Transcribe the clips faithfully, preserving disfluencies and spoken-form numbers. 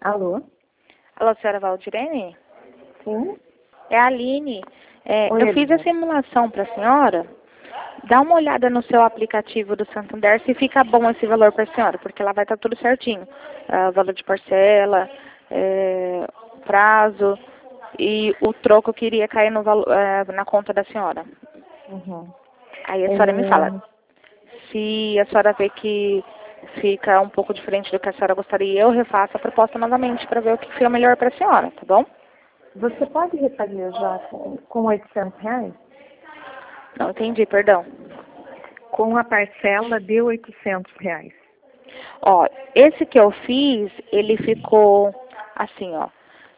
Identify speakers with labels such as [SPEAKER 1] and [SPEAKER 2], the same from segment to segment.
[SPEAKER 1] Alô?
[SPEAKER 2] Alô, senhora Valdirene?
[SPEAKER 1] Sim?
[SPEAKER 2] É a Aline. É,
[SPEAKER 1] Oi,
[SPEAKER 2] eu fiz a
[SPEAKER 1] Aline.
[SPEAKER 2] simulação para a senhora. Dá uma olhada no seu aplicativo do Santander se fica bom esse valor para a senhora, porque lá vai estar tudo certinho. Ah, valor de parcela, é, prazo e o troco que iria cair no valo- eh, na conta da senhora.
[SPEAKER 1] Uhum.
[SPEAKER 2] Aí a senhora me fala.
[SPEAKER 1] É,
[SPEAKER 2] Se a senhora vê que fica um pouco diferente do que a senhora gostaria, eu refaço a proposta novamente para ver o que fica melhor para a senhora, tá bom?
[SPEAKER 1] Você pode refazer já com, com oitocentos reais?
[SPEAKER 2] Não entendi, perdão.
[SPEAKER 1] Com a parcela de oitocentos reais.
[SPEAKER 2] Ó, esse que eu fiz, ele ficou assim, ó.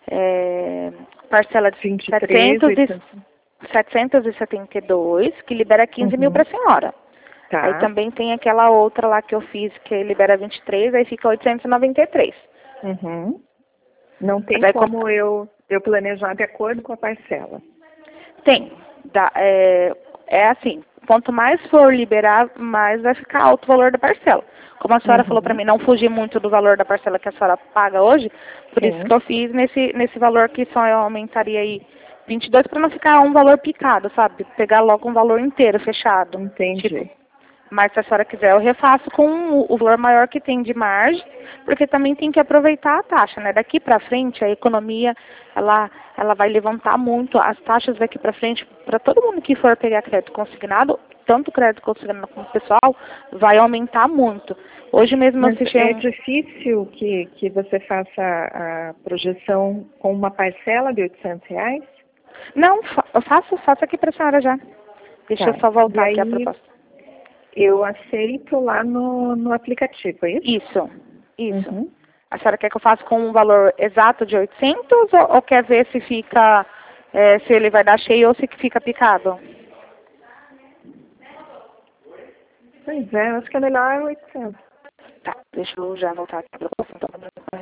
[SPEAKER 2] É, parcela de
[SPEAKER 1] vinte e três,
[SPEAKER 2] setecentos e,
[SPEAKER 1] oitocentos.
[SPEAKER 2] setecentos e setenta e dois, que libera quinze mil para
[SPEAKER 1] Uhum.
[SPEAKER 2] a senhora. Aí
[SPEAKER 1] Tá.
[SPEAKER 2] também tem aquela outra lá que eu fiz, que libera vinte e três, aí fica oitocentos e noventa e três.
[SPEAKER 1] Uhum. Não tem
[SPEAKER 2] Mas aí, com-
[SPEAKER 1] como eu, eu planejar de acordo com a parcela.
[SPEAKER 2] tem. Dá, é, é assim, quanto mais for liberar, mais vai ficar alto o valor da parcela. Como a senhora falou para
[SPEAKER 1] Uhum.
[SPEAKER 2] mim, não fugir muito do valor da parcela que a senhora paga hoje, por isso que
[SPEAKER 1] Sim.
[SPEAKER 2] eu fiz nesse, nesse valor que só eu aumentaria aí vinte e dois para não ficar um valor picado, sabe? Pegar logo um valor inteiro fechado. Tipo,
[SPEAKER 1] Entendi.
[SPEAKER 2] mas se a senhora quiser, eu refaço com o o valor maior que tem de margem, porque também tem que aproveitar a taxa, né? Daqui para frente, a economia, ela, ela vai levantar muito as taxas daqui para frente, para todo mundo que for pegar crédito consignado, tanto crédito consignado como pessoal, vai aumentar muito. Hoje mesmo eu
[SPEAKER 1] Mas
[SPEAKER 2] fechei
[SPEAKER 1] é
[SPEAKER 2] um...
[SPEAKER 1] difícil que, que você faça a projeção com uma parcela de oitocentos reais?
[SPEAKER 2] Não, fa- eu faço, faço aqui para a senhora já. Deixa eu
[SPEAKER 1] Tá.
[SPEAKER 2] só
[SPEAKER 1] E
[SPEAKER 2] voltar aqui a
[SPEAKER 1] aí
[SPEAKER 2] proposta.
[SPEAKER 1] eu aceito lá no, no aplicativo, é isso?
[SPEAKER 2] Isso, isso.
[SPEAKER 1] Uhum.
[SPEAKER 2] A senhora quer que eu faça com um valor exato de oitocentos ou, ou quer ver se fica, eh, se ele vai dar cheio ou se fica picado?
[SPEAKER 1] Pois é, acho que é melhor oitocentos.
[SPEAKER 2] Tá, deixa eu já voltar aqui para você. Então.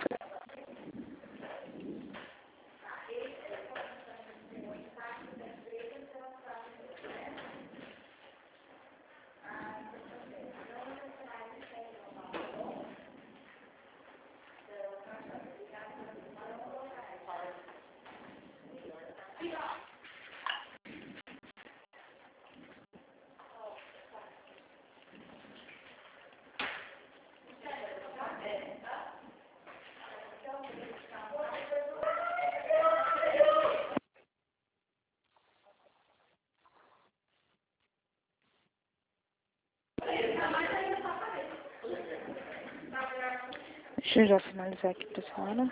[SPEAKER 2] Deixa eu já finalizar aqui para a senhora.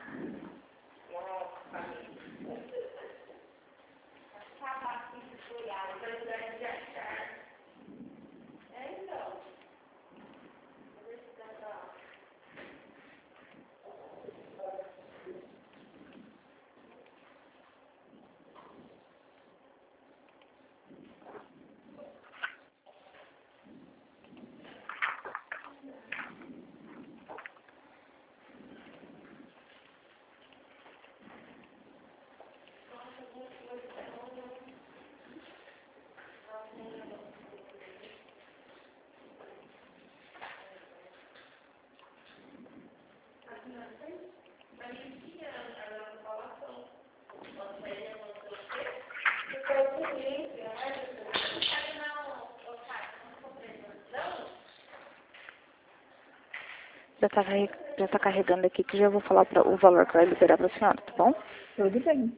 [SPEAKER 2] Já está já tá carregando aqui que já vou falar pra, o valor que vai liberar para a senhora, tá bom?
[SPEAKER 1] Tudo bem.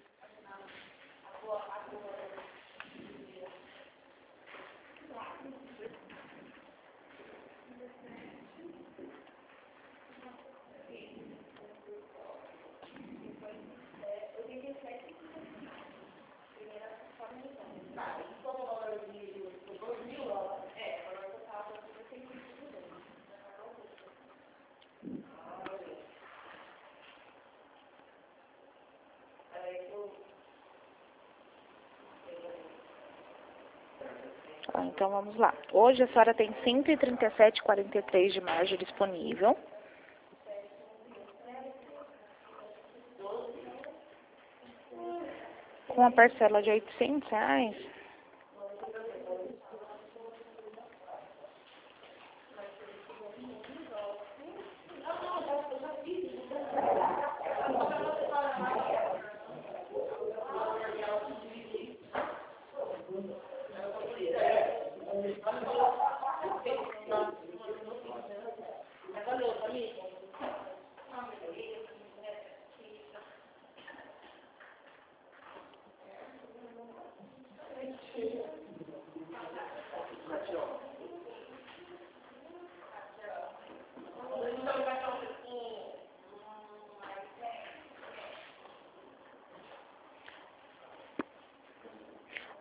[SPEAKER 2] Ó, então vamos lá. Hoje a senhora tem cento e trinta e sete vírgula quarenta e três de margem disponível. Com a parcela de oitocentos reais,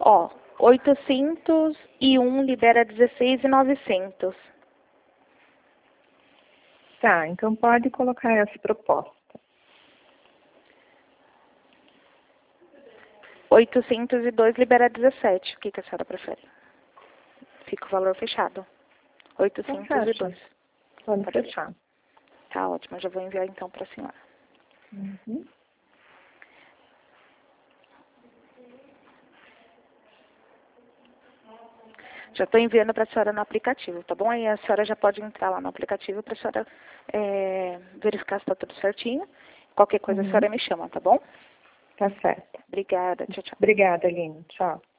[SPEAKER 2] Ó, oitocentos e um libera dezesseis mil e novecentos.
[SPEAKER 1] Tá, então pode colocar essa proposta.
[SPEAKER 2] oitocentos e dois libera dezessete. O que, que a senhora prefere? Fica o valor fechado. oitocentos e dois.
[SPEAKER 1] Pode
[SPEAKER 2] Pode
[SPEAKER 1] fechar.
[SPEAKER 2] Tá ótimo, eu já vou enviar então para a senhora.
[SPEAKER 1] Uhum.
[SPEAKER 2] Já estou enviando para a senhora no aplicativo, tá bom? Aí a senhora já pode entrar lá no aplicativo para a senhora é, verificar se está tudo certinho. Qualquer coisa
[SPEAKER 1] Uhum.
[SPEAKER 2] a senhora me chama, tá bom?
[SPEAKER 1] Tá certo.
[SPEAKER 2] Obrigada, tchau, tchau.
[SPEAKER 1] Obrigada, Aline. Tchau.